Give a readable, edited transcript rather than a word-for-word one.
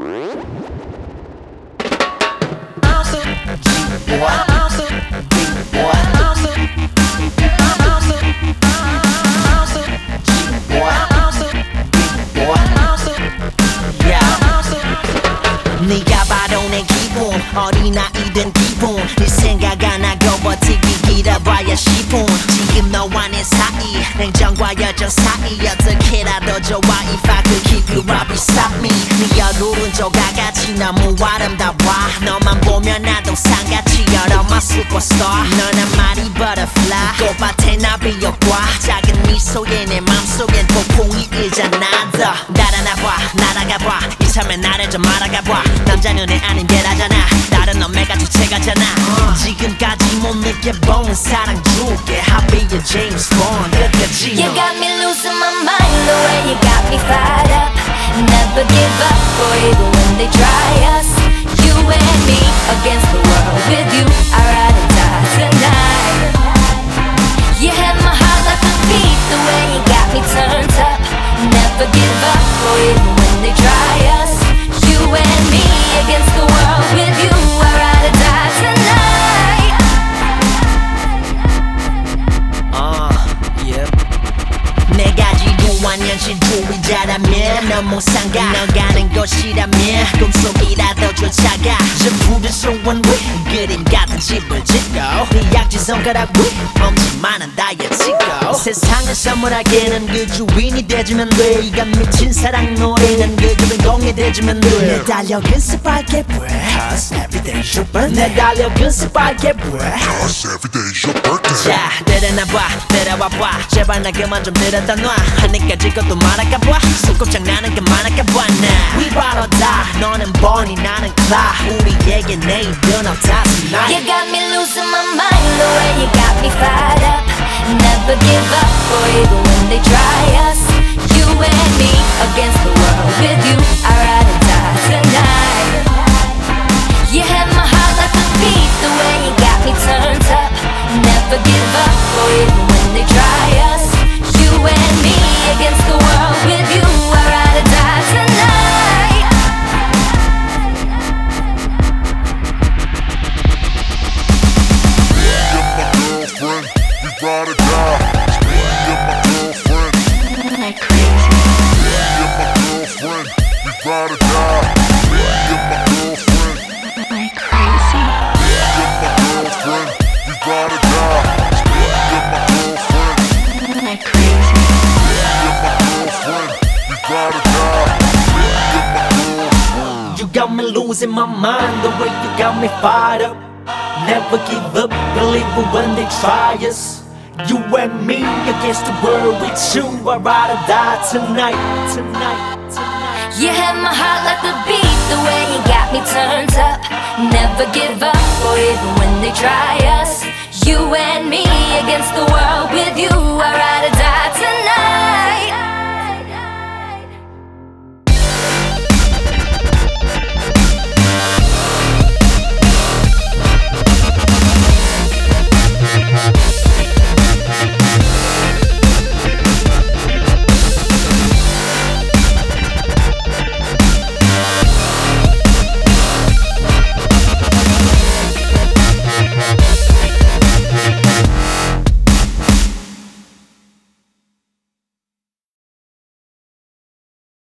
네가 바로 내 기분 어린아이든 기분 네 생각 안 하고 버티기 길어봐야 10분 지금 너와 내 사이 냉정과 여정 사이 어떻게라도 좋아 If I could keep you right beside me 네 얼굴은 조각같이 너무 아름다워 너만 보면 나도 상같이 You're my superstar 넌 한 마리 butterfly 꽃밭에 나비효과 작은 미소에 내 맘속엔 폭풍이 일잖아 더 날아나봐 날아가봐 이참에 나를 좀 알아가봐 남자는 애 아닌 게라잖아 다른 넌매가 주체가잖아 지금까지 못 느껴본 사랑 줄게 I'll be your James Bond 끝까지 You got me losing my mind the way you got me fired up Never give up boy even when they try us You and me against the world with you I'd rather die tonight You had my heart like a beat the way you got me turned up Never give up boy even when they try us You and me against the world with you I'd rather die tonight Yep 내가 지루한 현실 주의자라면 너무 상가 너 가는 곳이라면 꿈속이라도 쫓아가 전부를 소원 위 그림 같은 집을 짓고 네 약지 손가락 위 엄지만한 다이어트 찍고 세상을 선물하기에는 그 주인이 돼주면 돼 이가 미친 사랑 노래는 그 주인공이 돼주면 돼 내 달력은 스파이게 Cause everyday's your birthday 내 달력은 스파이게 Cause every day's your birthday. 자 내려놔봐 내려와봐 제발 나 그만 좀 들여다 놔 하늘까지 것도 말할까봐 손꼽장나는 그만할까봐 나 위바로다 너는 버니 나는 클라 우리에게 내일은 없다 tonight You got me losing my mind the way you got me fired up Never give up boy even when they try us You and me against the world with you I'd rather die tonight You had my heart like a beat the way you got me turned up Never give up boy even when they try us You and me against the world with you I'd rather die tonight Me and my girlfriend, we ride or die. Me and my girlfriend, Like crazy. me and my girlfriend, we ride or die. Me and my girlfriend, Like crazy. me and my girlfriend, we ride or die. Me and my girlfriend, Like crazy. me and my girlfriend, we ride or die. Me and my girlfriend. You got me losing my mind the way you got me fired up Never give up, believe it when they try us You and me against the world with you I'd rather die tonight, tonight, tonight You had my heart like a beat the way you got me turned up Never give up or even when they try us You and me against the world with you I'd rather